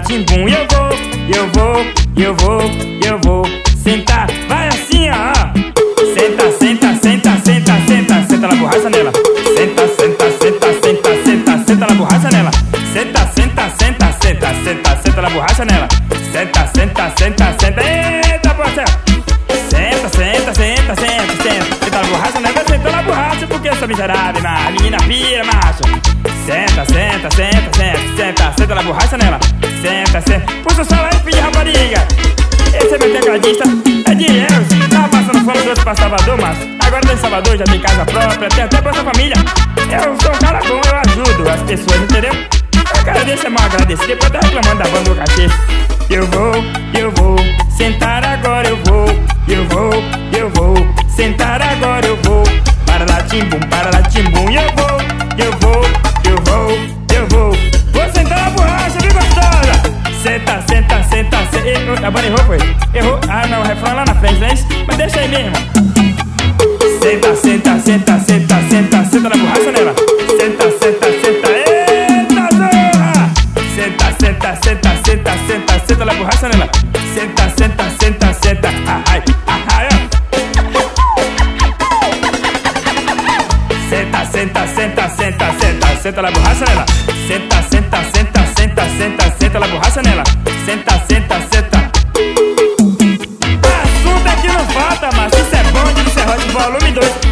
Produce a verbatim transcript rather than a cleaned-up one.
timbum. E eu vou, eu vou, eu vou, eu vou sentar. Vai assim, ó. Senta, senta, senta, senta, senta. Senta na borracha nela. Senta, senta, senta, senta, senta. Senta na borracha nela. Senta, senta, senta, senta, senta. Senta na borracha nela. Senta, senta, senta, senta. Eita, parceiro. Senta, senta, senta, senta, senta. Senta na borracha nela. Senta na borracha porque eu sou miserável, mas menina pira, macho. Senta, senta, senta, senta, senta. Senta na borracha nela. Senta, senta. Puxa o sol aí, filho de rapariga. Esse é meu tecladista, é dinheiro. Tava passando fome do outro pra Salvador, mas agora tô em Salvador, já tem casa própria, tem até própria família. Eu sou um cara bom, eu ajudo as pessoas, entendeu? O cara desse é mal agradecido, depois tá reclamando da banda do cachê. Eu vou, eu vou, sentar agora eu vou. Eu vou, eu vou, sentar agora eu vou. Para lá timbum, para lá timbum. Eu vou, eu vou, eu vou, eu vou. Vou sentar na borracha, bem gostosa. Senta, senta, senta, senta. A banda errou, foi? Errou? Ah, não, o refrão é lá na frente, não é isso? Mas deixa aí mesmo. Senta, senta, senta, senta, senta. Senta na borracha nela. Senta, senta, senta. Eita, zorra! Senta, senta, senta, senta, senta. Senta na borracha nela. Senta, senta, senta, senta. Ai, ai, ai, Senta, senta, senta, senta, senta. Senta na borracha nela. Senta, senta, senta, senta, senta. Senta na borracha nela. Senta, senta, senta. Assunto é que não falta, mas isso é bom de Serrote volume dois.